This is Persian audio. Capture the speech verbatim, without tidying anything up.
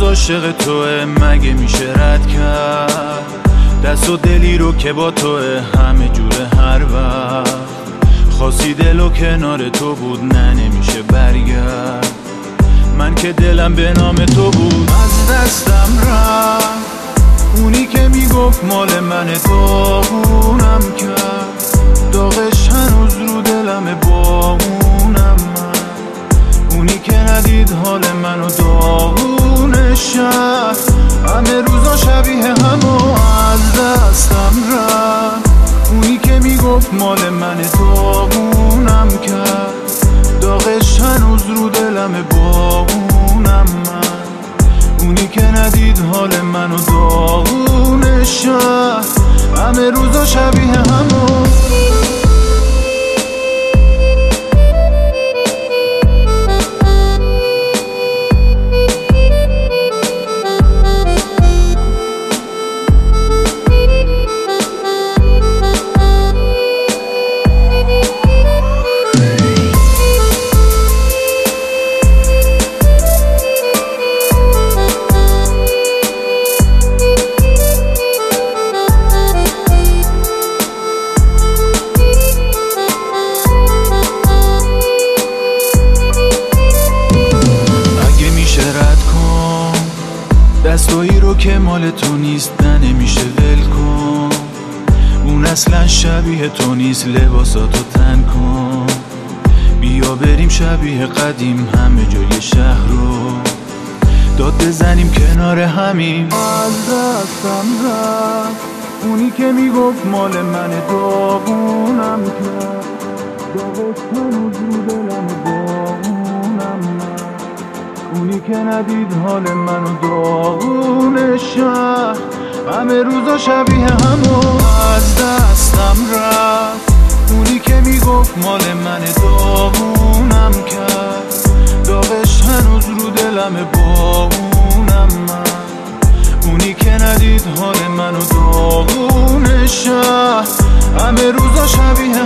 عاشق توه، مگه میشه رد کرد دست و دلی رو که با توه، همه جوره هر وقت خاصی دل و کنار تو بود، نه نمیشه برگرد. من که دلم به نام تو بود از دستم رفت، اونی که میگفت مال من داغونم کرد، داغش هنوز رو دلم با اونم من، اونی که ندید حال منو داغون شهر، همه روزا شبیه همو از دستم رفت، اونی که میگفت مال من داغونم کرد، داغش هنوز رو دلم با اونم من، اونی که ندید حال منو داغون شهر، همه روزا شبیه همو. دستایی رو که مال تو نیست، نه نمیشه ول کن، اون اصلا شبیه تو نیست، لباساتو تن کن، بیا بریم شبیه قدیم همه جای شهر رو داد بزنیم کنار همین. از دستم رفت اونی که میگفت مال من داغونم کرد، داغش هنوز رو دلم داغونم من، اونی که ندید حال منو داغون شهر، همه روزا شبیه همو از دستم رفت، اونی که میگفت مال من داغونم کرد، داغش هنوز رو دلم با اونم من، اونی که ندید حال منو داغون شهر، همه روزا شبیه